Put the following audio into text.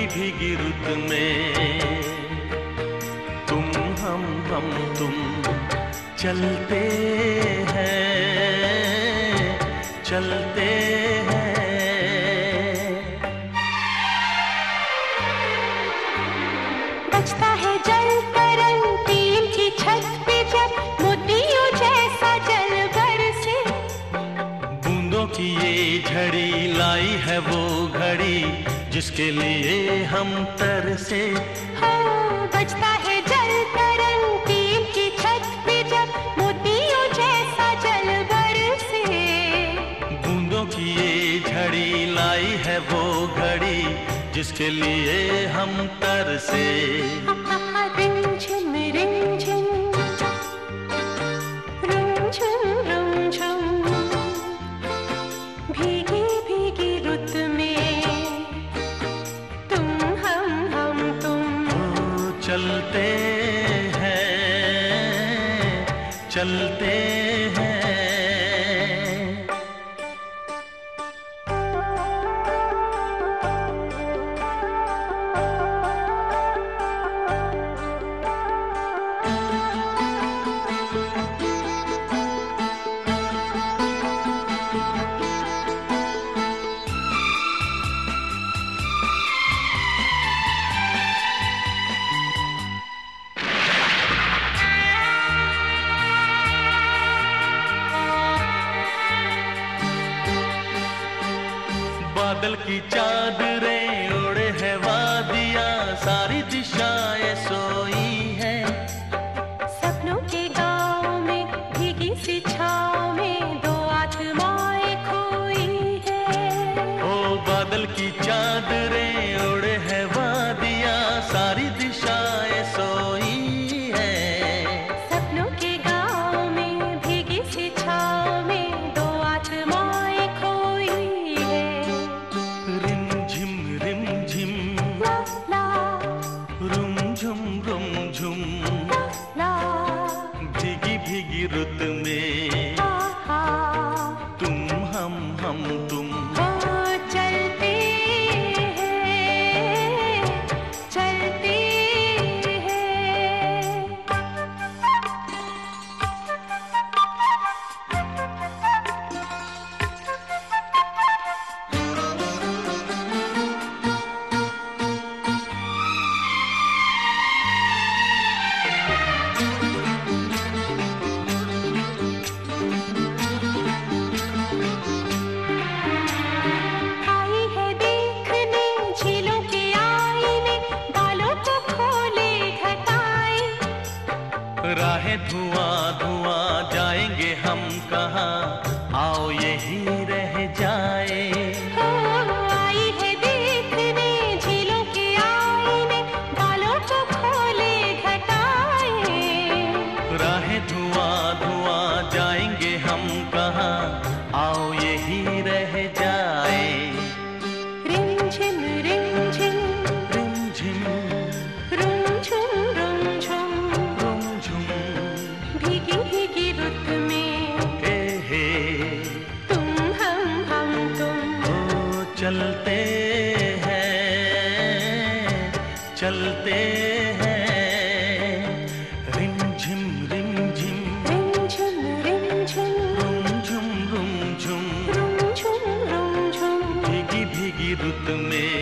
भीगी रुत में तुम हम तुम चलते हैं बजता है जल तरंग टीम की छत पे जब मोतियों जैसा जल बरसे। बूंदों की ये झड़ी लाई है वो घड़ी जिसके लिए हम तरसे। हाँ, बजता है जल तरंग टीम की छत पे जब मोतियों जैसा जल बरसे। बूंदों की ये झड़ी लाई है वो घड़ी जिसके लिए हम तरसे। रिमझिम रिमझिम रुमझुम रुमझुम भीगी भीगी रुत में तुम हम तुम चलते हैं बादल की चादरें ओढ़े है वादियाँ सारी दिशाएं सोई हैं। सपनों के गाँव में भीगी सी छाँव में दो आत्माएं खोई है। ओ बादल की चादरें ओढ़े है वादियाँ सारी दिशाएं सोई हैं। सपनों के गाँव में भीगी सी छाँव में दो आत्माएं खोई है। रिमझिम रिमझिम ला ला रुमझुम रुमझुम ला भीगी भीगी रुत में हा तुम हम तुम चलते हैं चलते हैं। आई है देखने झीलों के आईने बालों को खोले घटाए। राहें धुआं धुआं जाएंगे हम कहाँ आओ यही रह जाए। आई है देखने झीलों के आईने बालों को खोले घटाए। राहें धुआं धुआं जाएंगे हम कहाँ आओ यही रह जाए। रिमझिम रिमझिम रिमझिम रुमझुम रुमझुम रुमझुम भीगी भीगी रुत में हे तुम हम तुम ओ चलते हैं रिमझिम रिमझिम रिमझिम रिमझिम रुमझुम रुमझुम रुमझुम रुमझुम भीगी भीगी रुत में